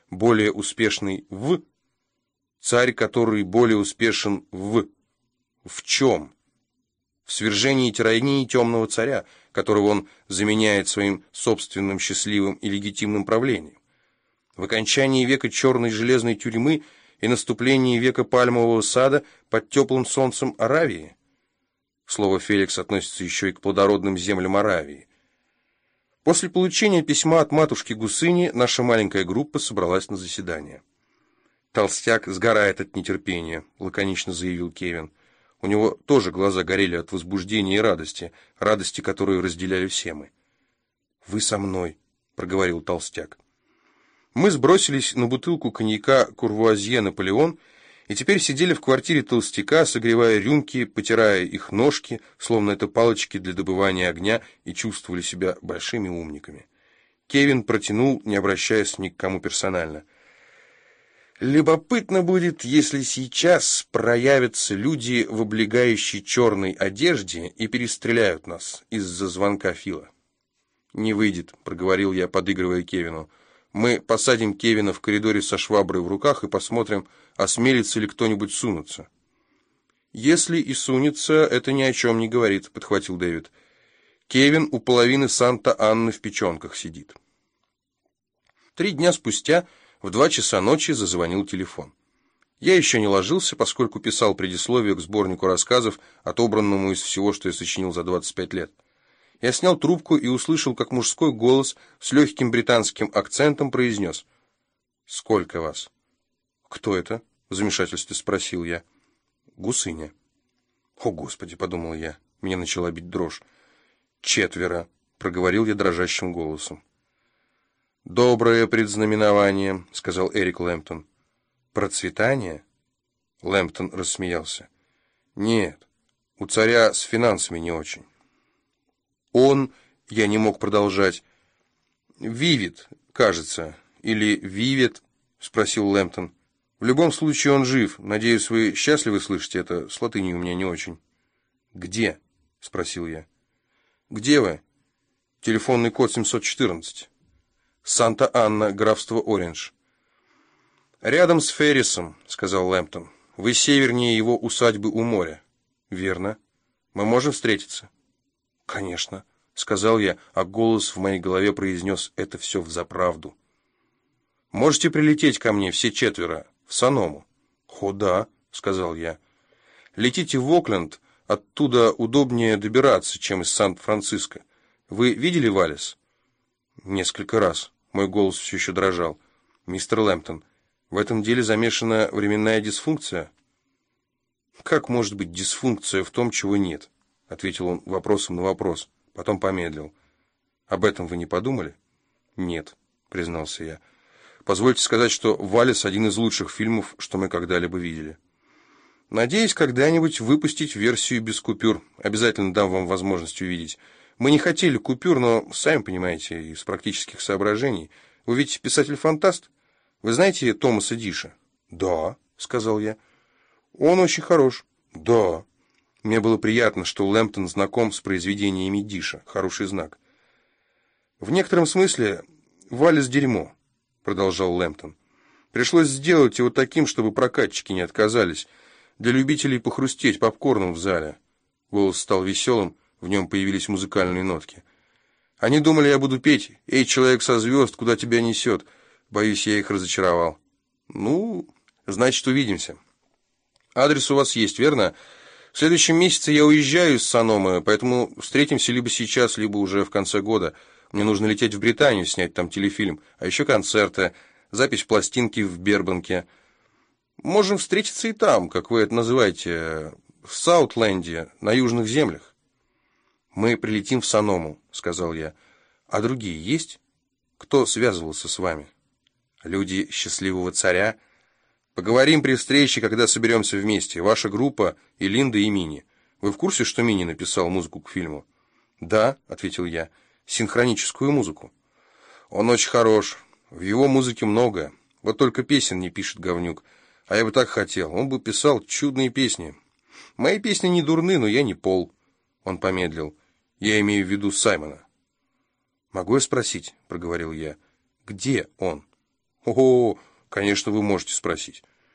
более успешный в, царь, который более успешен в чем? В свержении тирании темного царя, которого он заменяет своим собственным счастливым и легитимным правлением. В окончании века черной железной тюрьмы и наступлении века пальмового сада под теплым солнцем Аравии. Слово «Феликс» относится еще и к плодородным землям Аравии. После получения письма от матушки Гусыни наша маленькая группа собралась на заседание. «Толстяк сгорает от нетерпения», — лаконично заявил Кевин. У него тоже глаза горели от возбуждения и радости, которую разделяли все мы. «Вы со мной», — проговорил толстяк. Мы сбросились на бутылку коньяка «Курвуазье Наполеон» и теперь сидели в квартире толстяка, согревая рюмки, потирая их ножки, словно это палочки для добывания огня, и чувствовали себя большими умниками. Кевин протянул, не обращаясь ни к кому персонально. «Любопытно будет, если сейчас проявятся люди в облегающей черной одежде и перестреляют нас из-за звонка Фила». «Не выйдет», — проговорил я, подыгрывая Кевину. «Мы посадим Кевина в коридоре со шваброй в руках и посмотрим, осмелится ли кто-нибудь сунуться». «Если и сунется, это ни о чем не говорит», — подхватил Дэвид. «Кевин у половины Санта-Анны в печенках сидит». 3 дня спустя в 2 часа ночи зазвонил телефон. Я еще не ложился, поскольку писал предисловие к сборнику рассказов, отобранному из всего, что я сочинил за 25 лет. Я снял трубку и услышал, как мужской голос с легким британским акцентом произнес: «Сколько вас?» «Кто это?» — в замешательстве спросил я. «Гусыня». «О, Господи!» — подумал я. Меня начала бить дрожь. «4», — проговорил я дрожащим голосом. «Доброе предзнаменование», — сказал Эрик Лэмптон. «Процветание?» Лэмптон рассмеялся. «Нет, у царя с финансами не очень». Я не мог продолжать. «Вивит, кажется, или Вивет?» — спросил Лэмптон. «В любом случае он жив. Надеюсь, вы счастливы слышать это. С латынью у меня не очень». «Где?» — спросил я. «Где вы?» «Телефонный код 714. Санта-Анна, графство Ориндж». «Рядом с Феррисом», — сказал Лэмптон. «Вы севернее его усадьбы у моря». «Верно. Мы можем встретиться?» «Конечно», — сказал я, а голос в моей голове произнес это все взаправду. «Можете прилететь ко мне все 4, в Соному?» «О, да», — сказал я. «Летите в Окленд, оттуда удобнее добираться, чем из Сан-Франциско. Вы видели Валлес?» «Несколько раз». Мой голос все еще дрожал. «Мистер Лэмптон, в этом деле замешана временная дисфункция?» «Как может быть дисфункция в том, чего нет?» — ответил он вопросом на вопрос, потом помедлил. «Об этом вы не подумали?» «Нет», — признался я. «Позвольте сказать, что «Валлес» — один из лучших фильмов, что мы когда-либо видели. Надеюсь, когда-нибудь выпустить версию без купюр. Обязательно дам вам возможность увидеть. Мы не хотели купюр, но, сами понимаете, из практических соображений. Вы ведь писатель-фантаст? Вы знаете Томаса Диша?» «Да», — сказал я. «Он очень хорош». «Да». Мне было приятно, что Лэмптон знаком с произведениями Диша. Хороший знак. «В некотором смысле Валлес дерьмо», — продолжал Лэмптон. «Пришлось сделать его таким, чтобы прокатчики не отказались. Для любителей похрустеть попкорном в зале». Голос стал веселым, в нем появились музыкальные нотки. «Они думали, я буду петь: «Эй, человек со звезд, куда тебя несет?» Боюсь, я их разочаровал». «Ну, значит, увидимся. Адрес у вас есть, верно? В следующем месяце я уезжаю из Сономы, поэтому встретимся либо сейчас, либо уже в конце года. Мне нужно лететь в Британию, снять там телефильм, а еще концерты, запись пластинки в Бербанке. Можем встретиться и там, как вы это называете, в Саутленде, на южных землях». «Мы прилетим в Соному», — сказал я. «А другие есть? Кто связывался с вами?» «Люди счастливого царя». «Поговорим при встрече, когда соберемся вместе. Ваша группа и Линда, и Мини. Вы в курсе, что Мини написал музыку к фильму?» «Да», — ответил я, — «синхроническую музыку». «Он очень хорош. В его музыке многое. Вот только песен не пишет говнюк. А я бы так хотел. Он бы писал чудные песни. Мои песни не дурны, но я не Пол». Он помедлил. «Я имею в виду Саймона». «Могу я спросить?» — проговорил я. «Где он?» О, конечно, вы можете спросить.